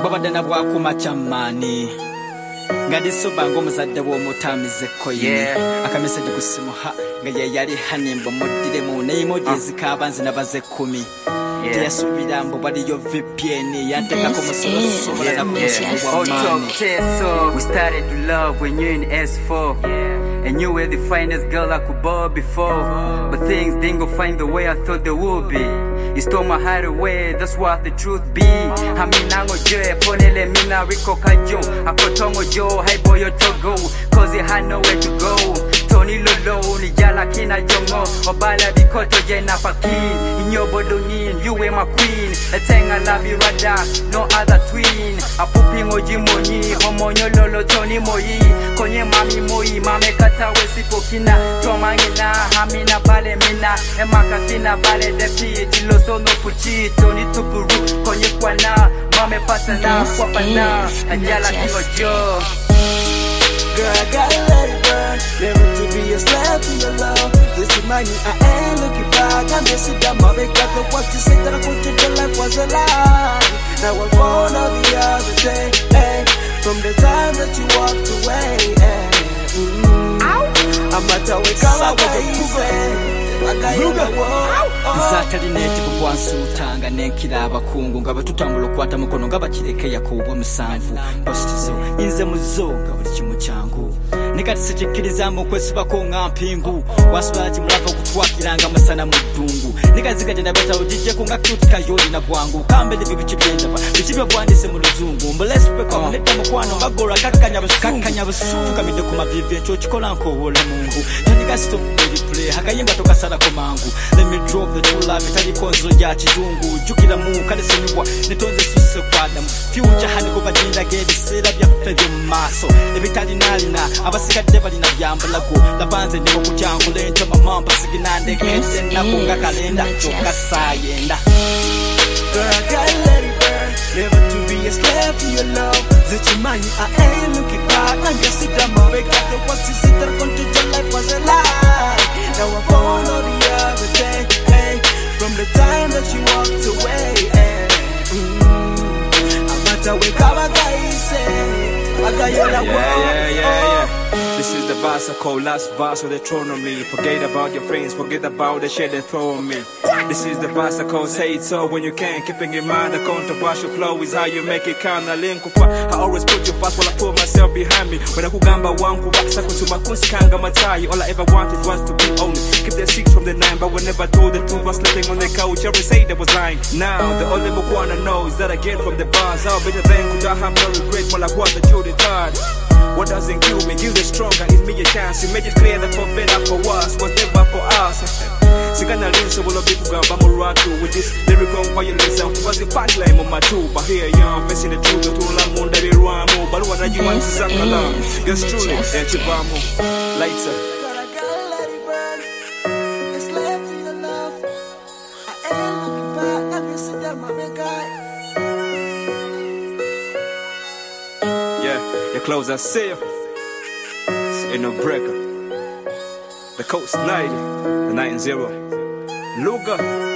kwabadana bwakuma chamani ngadi sobango muzadde w'omutamizzeko ye akameseji kusimuha nga yali hanimbo muddire mu emojis kabanzi nabaze 10 teyasubira mbo baliyo VPN yantekako musolo sobola na kumusubwa so we started to love when you're in S4 and you were the finest girl I could ball before, but things didn't go find the way I thought they would be. You stole my heart away, that's what the truth be. Haminango je, ponele mina riko kajo. Akotongo jo, hey boy yo togo, cause you had nowhere to go. Tony Lolo, ni jala kina jongo. Obala bikoto jena pakin. In your bodonin, you were my queen. A thing I love you rada, no other twin. A pooping oji moni, homonyo lolo Tony moi. Konye mami moi, mame kata wesi pokina. Tomangina, hamina bale mina. Emaka kina bale depi, tilo sono puchi. Tony tupuru, konye kwana. Mame pasana, kwapana. Ajala kingo jo. Girl, I gotta let it burn. Never to be a slave to your love. This remind me I ain't looking back. I miss it, I'm already got the what you said that I put your life was a lie. Now I found out the other day, hey, from the time that you walked away, hey. I'm not telling color what you say. Zatalineti bukwansutanga nenkira abakungu nga batutambula okwata mukono nga bakireke yakubwa musanvu positizo inze muzoga buli kimu kyangu nekati sikikkirizamu okwesibako nga mpingu wasubaki mulava okutwakiranga masana mu ddungu nekazigate nabeta ojijjeko nga tutikayoli na bwangu kambere bibiki byendaba bikibyo bwandise mu luzungu mbulespeka netta mukwano bagolwa kakkanya busufu kamidde ku mavivi ekyo kikola nkoowola mungu tonigasito play hakayimba tokasalako mangu. Let me drop the true love itali konzo ya kizungu jukira mu kalesenyibwa netonze susse kwadamu future haniko badinda gedi sera byaffe by'emaso ebitali nalina abasigadde balina byambalago labanze ndiko kutyangula ento mamamba siginande kete nakunga kalenda tokasayenda. Girl, I gotta let it burn. Never to be a slave to your love. That you mind I ain't looking back. I guess it I'm awake like the ones you sit there going to your life was a lie. Now I found out the other day, hey, from the time that you walked away, hey. I'm not awake, how I got say. I got you like yeah. This is the verse I call last verse of the throne on me. Forget about your friends, forget about the shit they throw on me. This is the verse I call say it so when you can. Keeping in mind the controversial flow is how you make it count. I always put you first while I put myself behind me. When I kugamba wangu baksa kutuma kunsikanga matai. All I ever wanted was to be only. Keep the 6 from the 9, but whenever I told the truth, I was sleeping on the couch. Every say that was lying. Now the only book wanna know is that I get from the bars. How better than could I have no regret while I was the Judy third. What doesn't kill me, give the stronger, give me a chance. You made it clear that for better, for worse, was never for us. Sikana linso will be kugamba muratu with this lyrical violence and was the punchline on my tube. But here young, facing the truth, to Lamunda be Ramo, but what are you want to Zakala? Yes, truly, and Chibamo. Lighter. But I gotta let it burn. It's left to your love. I ain't looking back. I miss it, I'm a big guy. Your clothes are safe. Ain't no breaker. The coast 90, the 90. Luga.